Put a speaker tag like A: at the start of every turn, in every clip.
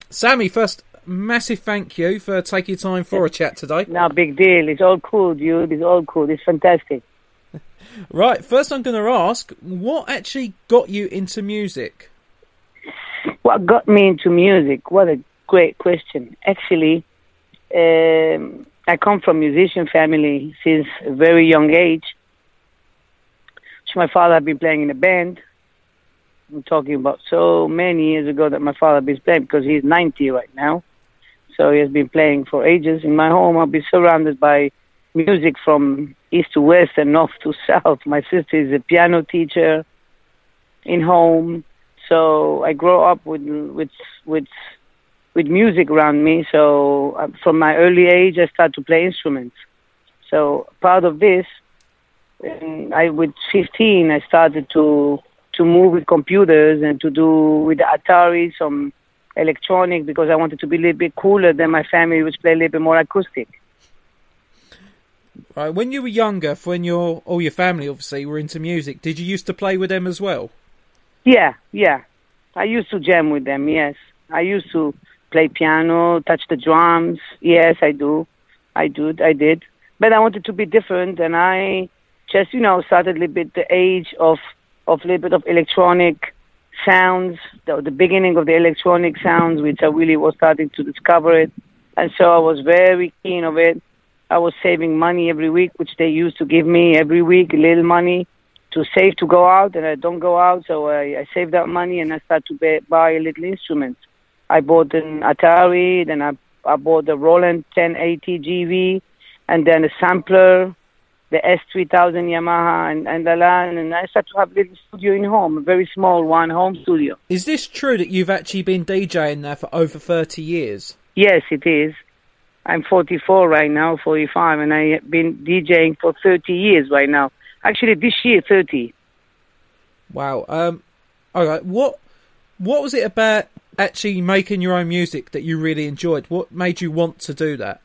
A: Sammy, first, massive thank you for taking time for a chat today.
B: No big deal. It's all cool, dude. It's all cool. It's fantastic.
A: Right, first I'm going to ask, what actually got you into music?
B: What got me into music? What a great question. Actually, I come from a musician family since a very young age. So my father had been playing in a band. I'm talking about so many years ago that my father had been playing, because he's 90 right now. So he has been playing for ages. In my home, I'll be surrounded by music from east to west and north to south. My sister is a piano teacher in home. So I grew up with music around me. So from my early age, I started to play instruments. So part of this, with 15, I started to move with computers and to do with the Atari some electronic, because I wanted to be a little bit cooler than my family, which play a little bit more acoustic.
A: Right, when you were younger, when all your family obviously were into music, did you used to play with them as well?
B: Yeah. I used to jam with them, yes. I used to play piano, touch the drums. Yes, I did. But I wanted to be different, and I just, started a little bit the age of a little bit of electronic sounds, the beginning of the electronic sounds, which I really was starting to discover it. And so I was very keen of it. I was saving money every week, which they used to give me every week, a little money to save to go out, and I don't go out, so I saved that money and I started to buy a little instrument. I bought an Atari, then I bought the Roland 1080 GV, and then a sampler, the S3000 Yamaha, and I started to have a little studio in home, a very small one, home studio.
A: Is this true that you've actually been DJing there for over 30 years?
B: Yes, it is. I'm 44 right now, 45, and I have been DJing for 30 years right now. Actually, this year, 30.
A: Wow. All right. What was it about actually making your own music that you really enjoyed? What made you want to do that?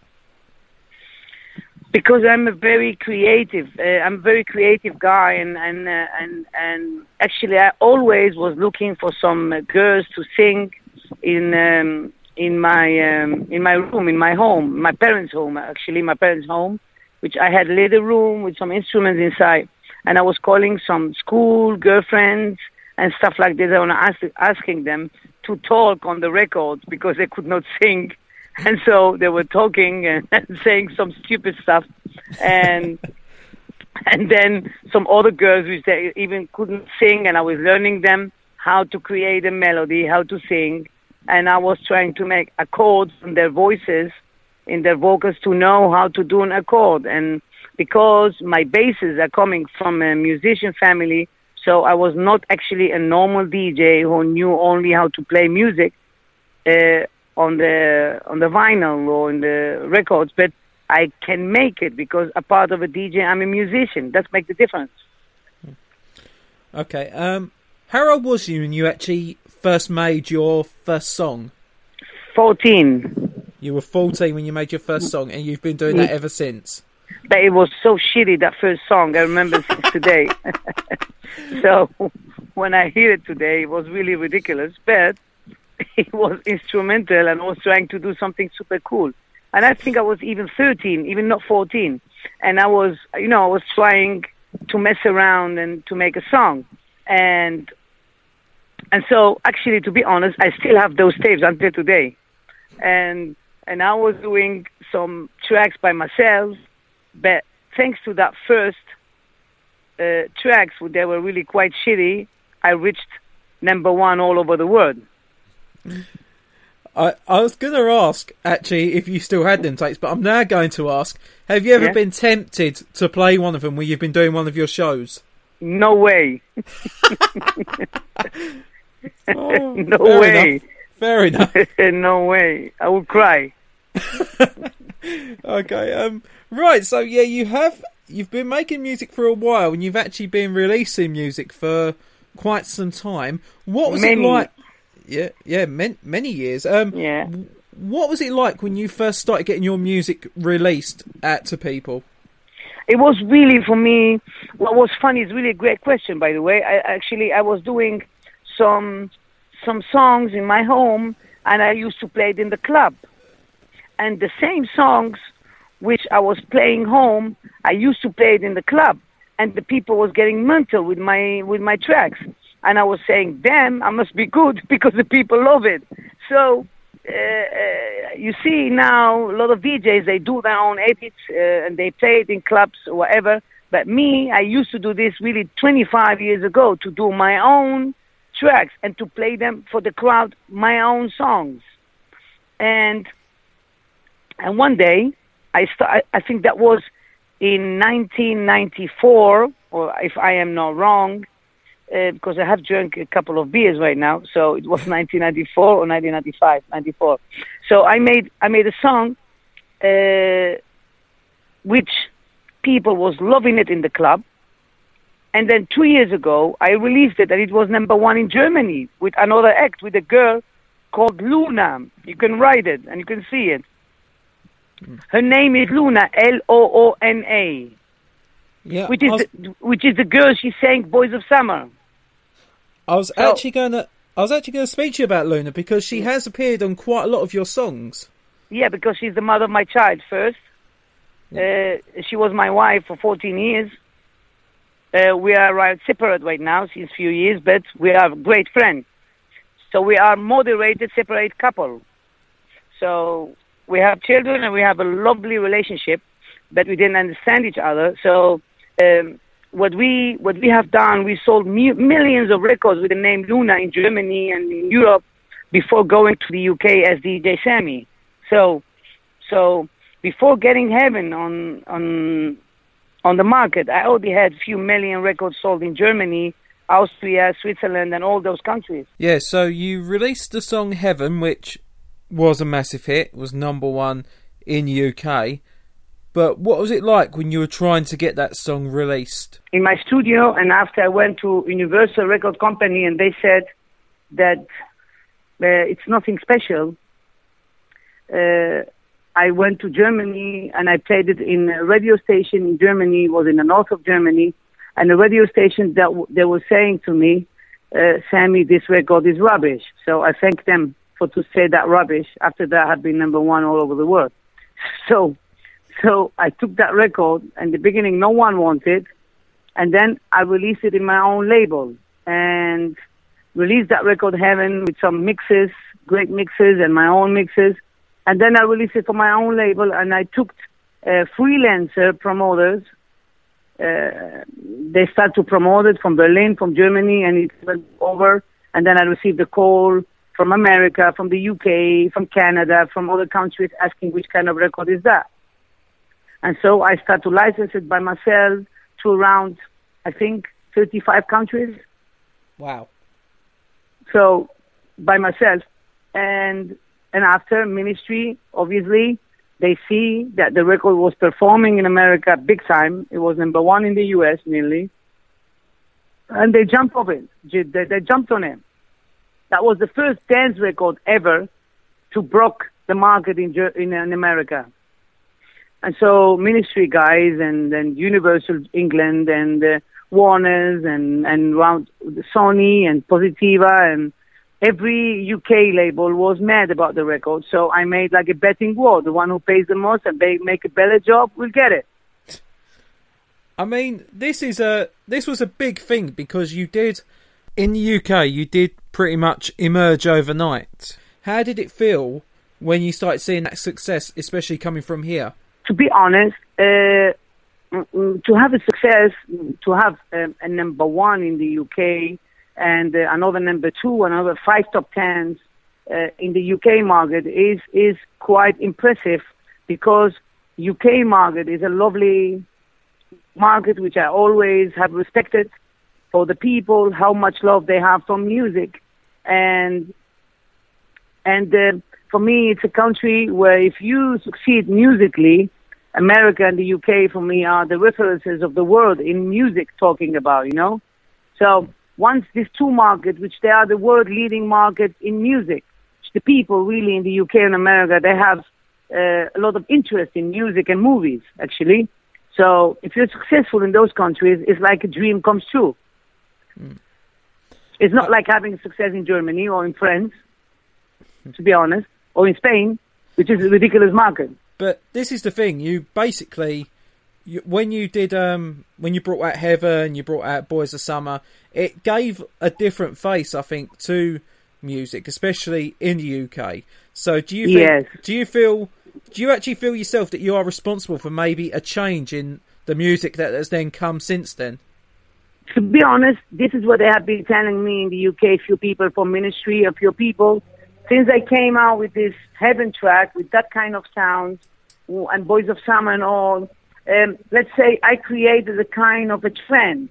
B: Because I'm a very creative. I'm a very creative guy, and actually, I always was looking for some girls to sing in my room, in my home, my parents' home, which I had a little room with some instruments inside, and I was calling some school girlfriends and stuff like this. I was asking them to talk on the record because they could not sing. And so they were talking and saying some stupid stuff, and then some other girls which they even couldn't sing, and I was learning them how to create a melody, how to sing, and I was trying to make accords in their voices, in their vocals, to know how to do an accord. And because my bases are coming from a musician family, so I was not actually a normal DJ who knew only how to play music on the vinyl or in the records, but I can make it because a part of a DJ, I'm a musician. That makes the difference.
A: Okay. How old was you when you actually first made your first song?
B: 14.
A: You were 14 when you made your first song, and you've been doing that ever since.
B: But it was so shitty, that first song. I remember since today. So when I hear it today, it was really ridiculous, but it was instrumental, and I was trying to do something super cool. And I think I was even 13, even not 14. And I was trying to mess around and to make a song. And so, actually, to be honest, I still have those tapes until today. And I was doing some tracks by myself, but thanks to that first tracks, they were really quite shitty, I reached #1 all over the world.
A: I was going to ask, actually, if you still had them tapes, but I'm now going to ask, have you ever been tempted to play one of them when you've been doing one of your shows?
B: No way. No way.
A: Fair enough.
B: No way. I would cry.
A: Okay. Right. So yeah, you've been making music for a while, and you've actually been releasing music for quite some time. What was it like? Yeah, many years.
B: Yeah.
A: What was it like when you first started getting your music released to people?
B: It was really, for me, what was funny is really a great question, by the way. I was doing some songs in my home, and I used to play it in the club. And the same songs which I was playing home, I used to play it in the club, and the people was getting mental with my tracks. And I was saying, damn, I must be good because the people love it. So you see now a lot of DJs, they do their own edits and they play it in clubs or whatever. But me, I used to do this really 25 years ago, to do my own tracks and to play them for the crowd, my own songs. And one day, I think that was in 1994, or if I am not wrong, because I have drunk a couple of beers right now, so it was 1994 or 1995, 94. So I made a song which people was loving it in the club, and then 2 years ago I released it, and it was #1 in Germany with another act, with a girl called Luna. You can write it and you can see it. Her name is Luna, Loona.
A: Yeah,
B: which is the girl she sang "Boys of Summer."
A: I was actually going to speak to you about Luna, because she has appeared on quite a lot of your songs.
B: Yeah, because she's the mother of my child first. She was my wife for 14 years. We are separate right now since a few years, but we are great friends. So we are moderated, separate couple. So we have children and we have a lovely relationship, but we didn't understand each other. So what we have done, we sold millions of records with the name Luna in Germany and in Europe before going to the UK as DJ Sammy. So before getting Heaven on the market, I already had a few million records sold in Germany, Austria, Switzerland, and all those countries.
A: Yeah, so you released the song Heaven, which was a massive hit, was #1 in UK. But what was it like when you were trying to get that song released?
B: In my studio, and after I went to Universal Record Company, and they said that it's nothing special, I went to Germany and I played it in a radio station in Germany. It was in the north of Germany, and the radio station that they were saying to me, Sammy, this record is rubbish. So I thanked them for to say that rubbish. After that, I had been #1 all over the world. So I took that record. In the beginning, no one wanted, and then I released it in my own label and released that record Heaven with some mixes, great mixes, and my own mixes. And then I released it for my own label, and I took freelancer promoters. They started to promote it from Berlin, from Germany, and it went over. And then I received a call from America, from the UK, from Canada, from other countries asking which kind of record is that. And so I started to license it by myself to around, I think, 35 countries.
A: Wow.
B: So by myself. And after Ministry, obviously, they see that the record was performing in America big time. It was #1 in the US nearly. And they jumped on it. They jumped on it. That was the first dance record ever to broke the market in America. And so Ministry guys and Universal England and Warners and around Sony and Positiva and every UK label was mad about the record. So I made like a betting war. The one who pays the most and they make a better job will get it.
A: I mean, this was a big thing because you did, in the UK, you did pretty much emerge overnight. How did it feel when you started seeing that success, especially coming from here?
B: To be honest, to have a success, to have a #1 in the UK and another #2, another 5 top 10s in the UK market is quite impressive, because UK market is a lovely market which I always have respected for the people, how much love they have for music. And for me, it's a country where if you succeed musically, America and the UK for me are the references of the world in music talking about, you know? So once these two markets, which they are the world leading markets in music, the people really in the UK and America, they have a lot of interest in music and movies, actually. So if you're successful in those countries, it's like a dream comes true. Mm. It's not like having success in Germany or in France. to be honest, or in Spain, which is a ridiculous market.
A: But this is the thing: you basically, when you did, when you brought out Heaven, you brought out Boys of Summer, it gave a different face, I think, to music, especially in the UK. So, do you think, do you actually feel yourself that you are responsible for maybe a change in the music that has then come since then?
B: To be honest, this is what they have been telling me in the UK, a few people from Ministry, a few people. Since I came out with this Heaven track, with that kind of sound, and Boys of Summer and all, let's say I created a kind of a trend.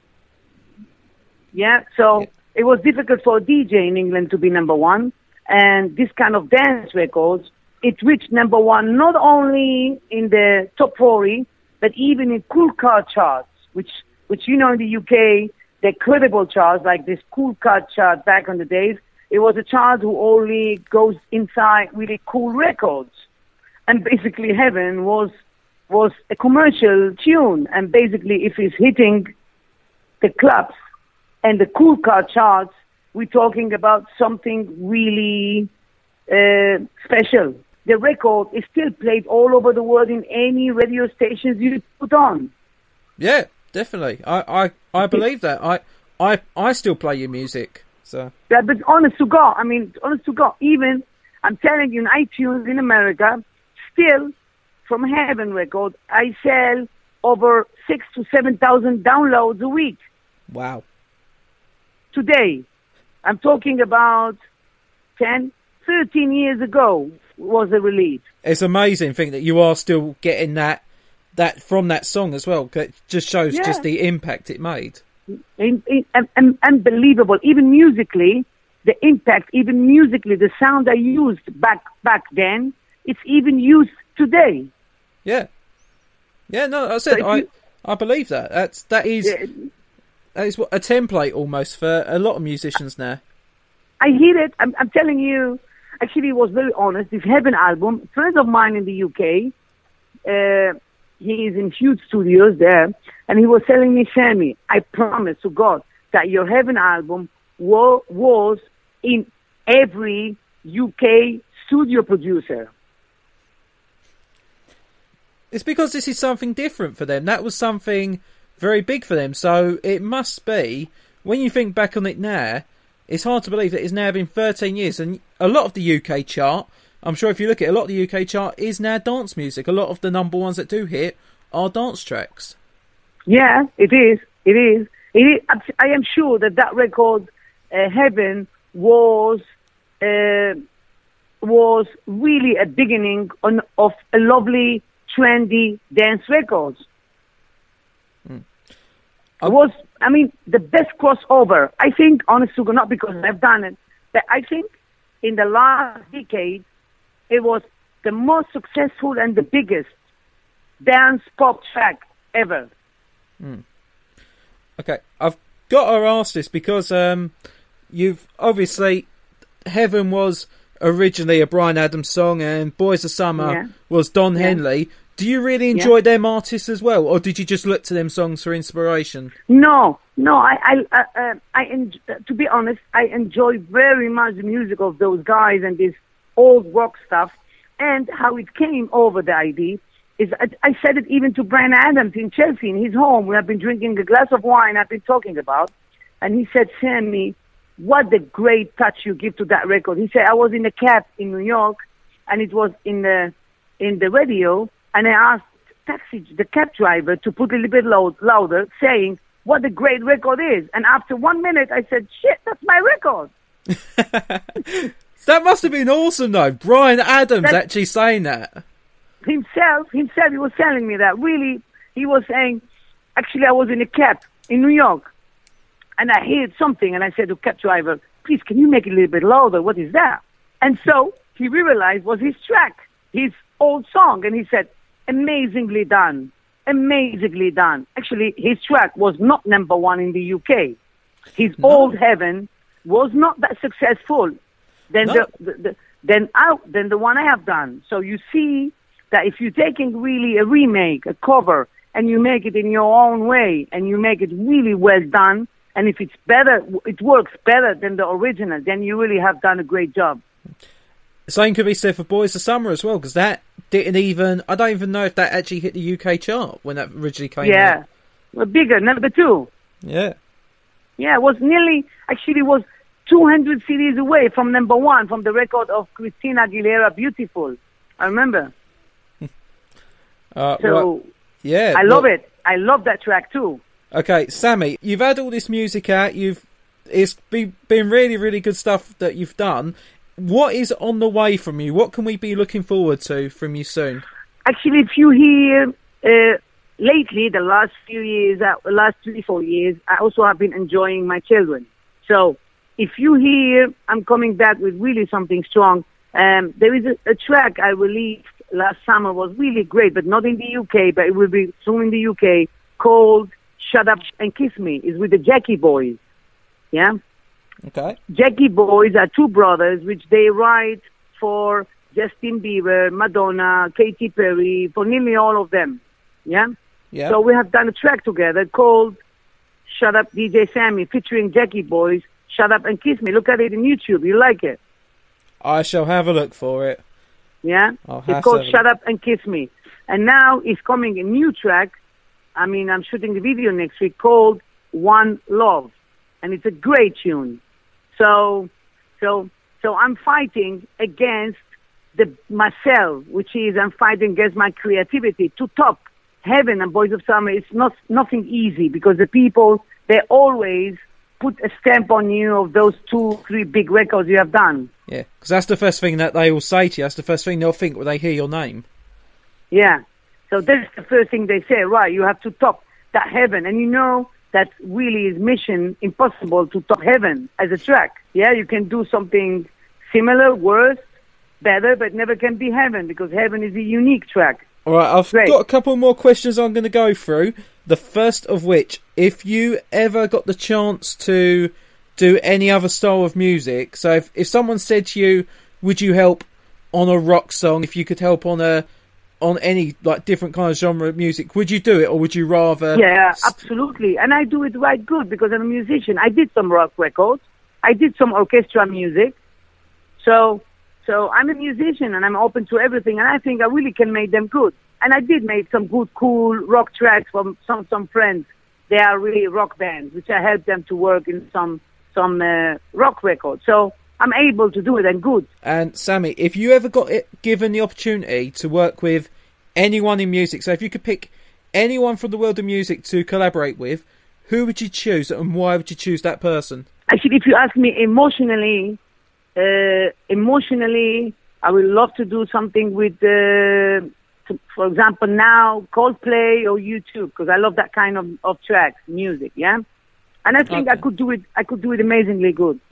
B: Yeah, so it was difficult for a DJ in England to be number one, and this kind of dance records, it reached number one not only in the top 40, but even in Cool Car charts, which you know in the UK, the credible charts, like this Cool Car chart back in the days, it was a chart who only goes inside really cool records. And basically Heaven was a commercial tune. And basically if it's hitting the clubs and the Cool Car charts, we're talking about something really special. The record is still played all over the world in any radio stations you put on.
A: Yeah, definitely. I believe that. I still play your music. So.
B: Yeah, but honest to God, even, I'm telling you, in iTunes in America, still, from Heaven Record, I sell over 6,000 to 7,000 downloads a week.
A: Wow.
B: Today, I'm talking about 10, 13 years ago was the release.
A: It's amazing thing that you are still getting that from that song as well. It just shows just the impact it made.
B: Unbelievable. Even musically, the impact, the sound I used back then, it's even used today.
A: Yeah. Yeah, no, I said, I believe that. That is what a template almost for a lot of musicians now.
B: I hear it. I'm telling you, actually, it was very honest. This Heaven album, a friend of mine in the UK, he is in huge studios there, and he was telling me, Sammy, I promise to God that your Heaven album was in every UK studio producer.
A: It's because this is something different for them. That was something very big for them. So it must be, when you think back on it now, it's hard to believe that it's now been 13 years. And a lot of the UK chart, I'm sure if you look at it, a lot of the UK chart is now dance music. A lot of the number ones that do hit are dance tracks. Yeah,
B: it is. I am sure that record, Heaven, was really a beginning of a lovely, trendy dance records. It was, the best crossover. I think, honestly, not because I've done it, but I think in the last decade, it was the most successful and the biggest dance pop track ever.
A: Okay, I've got to ask this because you've obviously, Heaven was originally a Bryan Adams song and Boys of Summer was Don Henley. Do you really enjoy them artists as well, or did you just look to them songs for inspiration?
B: No. To be honest, I enjoy very much the music of those guys and this old rock stuff. And how it came over the idea is, I said it even to Bryan Adams in Chelsea, in his home. We have been drinking a glass of wine I've been talking about. And he said, Sammy, what a great touch you give to that record. He said, I was in a cab in New York, and it was in the radio, and I asked the cab driver to put a little bit louder, saying, what a great record is. And after 1 minute, I said, shit, that's my record.
A: That must have been awesome, though. Bryan Adams actually saying that.
B: Himself, he was telling me that. Really, he was saying, actually, I was in a cab in New York, and I heard something, and I said to the cab driver, please, can you make it a little bit louder? What is that? And so he realized it was his track, his old song, and he said, amazingly done. Actually, his track was not number one in the UK. His old Heaven was not that successful than the one I have done. So you see that if you're taking really a remake, a cover, and you make it in your own way, and you make it really well done, and if it's better, it works better than the original, then you really have done a great job.
A: Same could be said for Boys of Summer as well, because that didn't even... I don't even know if that actually hit the UK chart when that originally came out.
B: Yeah, well, bigger, number 2.
A: Yeah.
B: Yeah, it was nearly... Actually, it was 200 CDs away from number 1, from the record of Christina Aguilera, Beautiful. I remember.
A: Yeah.
B: I love it. I love that track too.
A: Okay, Sammy, you've had all this music out. It's been really, really good stuff that you've done. What is on the way from you? What can we be looking forward to from you soon?
B: Actually, if you hear lately, the last few years, last 3-4 years, I also have been enjoying my children. So if you hear, I'm coming back with really something strong. There is a track I released last summer, was really great, but not in the UK, but it will be soon in the UK, called Shut Up and Kiss Me. It's with the Jackie Boys. Yeah?
A: Okay.
B: Jackie Boys are 2 brothers, which they write for Justin Bieber, Madonna, Katy Perry, for nearly all of them. Yeah?
A: Yeah.
B: So we have done a track together called Shut Up DJ Sammy, featuring Jackie Boys, Shut Up and Kiss Me. Look at it on YouTube. You like it?
A: I shall have a look for it.
B: Yeah? It's called Shut Up and Kiss Me. And now is coming a new track. I mean, I'm shooting the video next week, called One Love. And it's a great tune. So I'm fighting against myself, which is I'm fighting against my creativity to top Heaven and Boys of Summer. It's nothing easy, because the people, they always put a stamp on you of those 2-3 big records you have done.
A: Yeah, because that's the first thing that they will say to you. That's the first thing they'll think when they hear your name.
B: Yeah. So that's the first thing they say, right, you have to top that Heaven. And you know that really is mission impossible to top Heaven as a track. Yeah, you can do something similar, worse, better, but never can be Heaven, because Heaven is a unique track.
A: All right, I've got a couple more questions I'm going to go through. The first of which, if you ever got the chance to do any other style of music, so if someone said to you, would you help on a rock song, if you could help on any like different kind of genre of music, would you do it, or would you rather...
B: Yeah, absolutely. And I do it right good, because I'm a musician. I did some rock records. I did some orchestra music. So I'm a musician, and I'm open to everything, and I think I really can make them good. And I did make some good, cool rock tracks from some friends. They are really rock bands, which I helped them to work in some rock records. So I'm able to do it, and good.
A: And Sammy, if you ever got given the opportunity to work with anyone in music, so if you could pick anyone from the world of music to collaborate with, who would you choose, and why would you choose that person?
B: Actually, if you ask me emotionally, I would love to do something with, for example, now Coldplay or U2, because I love that kind of tracks, music, yeah. And I think I could do it amazingly good.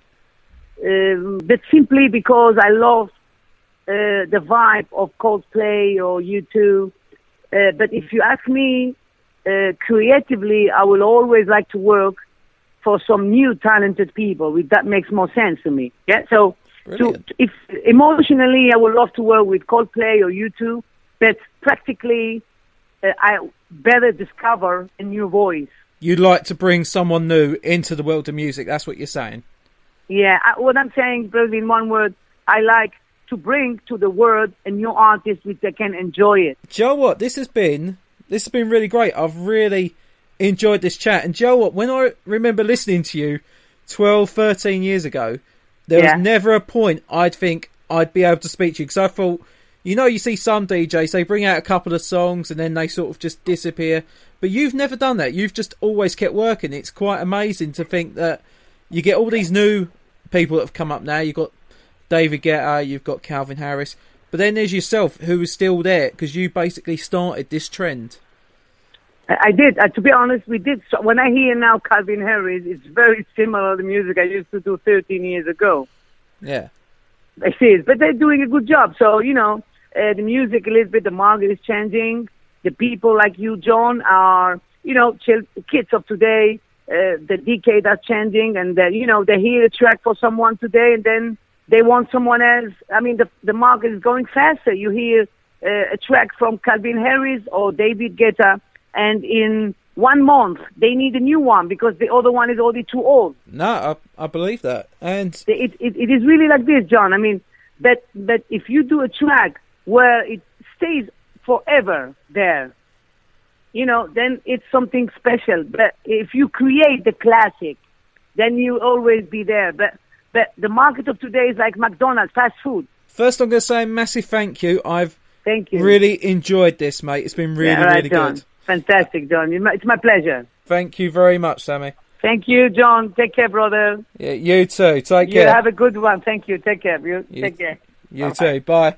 B: But simply because I love the vibe of Coldplay or U2. But if you ask me creatively, I will always like to work for some new talented people. That makes more sense to me. Yeah. So, if emotionally, I would love to work with Coldplay or U2, but practically, I better discover a new voice.
A: You'd like to bring someone new into the world of music. That's what you're saying. Yeah.
B: What I'm saying, in one word, I like to bring to the world a new artist which they can enjoy it.
A: Do you know what? This has been really great. I've really enjoyed this chat. And do you know what? When I remember listening to you 12, 13 years ago, there was never a point I'd think I'd be able to speak to you. Because I thought, you see some DJs, they bring out a couple of songs and then they sort of just disappear. But you've never done that. You've just always kept working. It's quite amazing to think that you get all these new people that have come up now. You've got David Guetta, you've got Calvin Harris. But then there's yourself, who is still there, because you basically started this trend.
B: I did. To be honest, we did. So when I hear now Calvin Harris, it's very similar to the music I used to do 13 years ago.
A: Yeah.
B: It is. But they're doing a good job. So, the music a little bit, the market is changing. The people like you, John, are, kids of today. The decade are changing, and they hear a track for someone today, and then they want someone else. I mean, the market is going faster. You hear a track from Calvin Harris or David Guetta, and in 1 month they need a new one because the other one is already too old.
A: No, I believe that, and
B: it is really like this, John. I mean, But if you do a track where it stays forever there, you know, then it's something special. But if you create the classic, then you always be there. But the market of today is like McDonald's, fast food.
A: First, I'm going to say a massive thank you.
B: Thank you.
A: Really enjoyed this, mate. It's been really, really
B: John.
A: good.
B: Fantastic, John. It's my pleasure.
A: Thank you very much, Sammy.
B: Thank you, John. Take care, brother.
A: Yeah, you too. Take care.
B: You have a good one. Thank you. Take care. Take care.
A: You too. Bye.